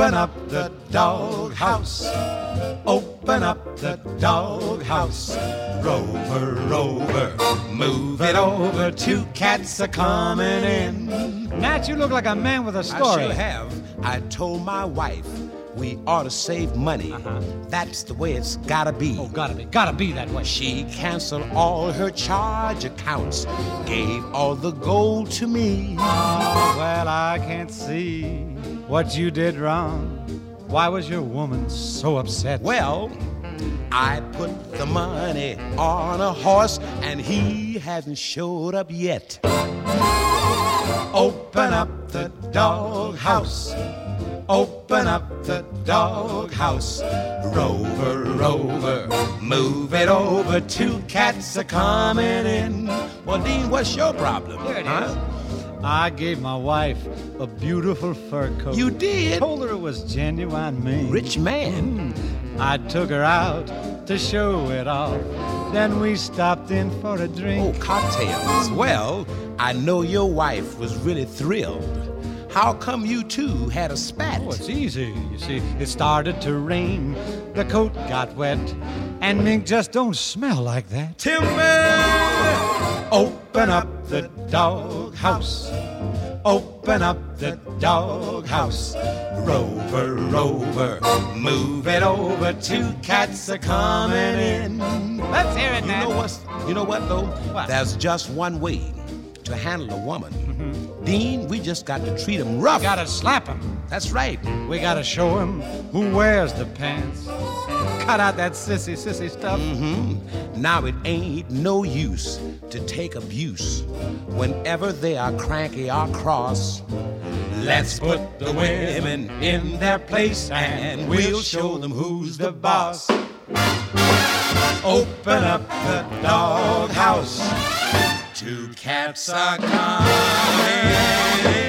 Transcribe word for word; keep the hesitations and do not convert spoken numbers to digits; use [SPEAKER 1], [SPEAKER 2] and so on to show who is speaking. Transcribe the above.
[SPEAKER 1] Open up the doghouse. Open up the doghouse. Rover, Rover, move it over. Two cats are coming in.
[SPEAKER 2] Nat, you look like a man with a story.
[SPEAKER 1] I sure have. I told my wife we ought to save money.
[SPEAKER 2] Uh-huh.
[SPEAKER 1] That's the way it's gotta be.
[SPEAKER 2] Oh, gotta be, gotta be that way.
[SPEAKER 1] She canceled all her charge accounts, gave all the gold to me.
[SPEAKER 2] Oh, well, I can't see what you did wrong. Why was your woman so upset?
[SPEAKER 1] Well, I put the money on a horse, and he hasn't showed up yet. Open up the doghouse. Open up the doghouse. Rover, Rover, move it over. Two cats are coming in. Well, Dean, what's your problem?
[SPEAKER 2] There it
[SPEAKER 1] huh?
[SPEAKER 2] is. I gave my wife a beautiful fur coat.
[SPEAKER 1] You did?
[SPEAKER 2] Told her it was genuine made.
[SPEAKER 1] Rich man.
[SPEAKER 2] Mm. I took her out to show it off. Then we stopped in for a drink.
[SPEAKER 1] Oh, cocktails. Well, I know your wife was really thrilled. How come you two had a spat?
[SPEAKER 2] Oh, it's easy. You see, it started to rain. The coat got wet. And mink just don't smell like that.
[SPEAKER 1] Timber! Open up the doghouse. Open up the doghouse. Rover, Rover, move it over. Two cats are coming in.
[SPEAKER 2] Let's hear it,
[SPEAKER 1] You
[SPEAKER 2] Nat.
[SPEAKER 1] know what's, you know what, though?
[SPEAKER 2] What?
[SPEAKER 1] There's just one way to handle a woman.
[SPEAKER 2] Mm-hmm.
[SPEAKER 1] Dean, we just got to treat him rough.
[SPEAKER 2] We gotta slap him.
[SPEAKER 1] That's right.
[SPEAKER 2] We gotta show him who wears the pants. Cut out that sissy, sissy stuff.
[SPEAKER 1] Mm-hmm. Now it ain't no use to take abuse whenever they are cranky or cross. Let's put the women in their place and we'll show them who's the boss. Open up the doghouse. Two cats are coming.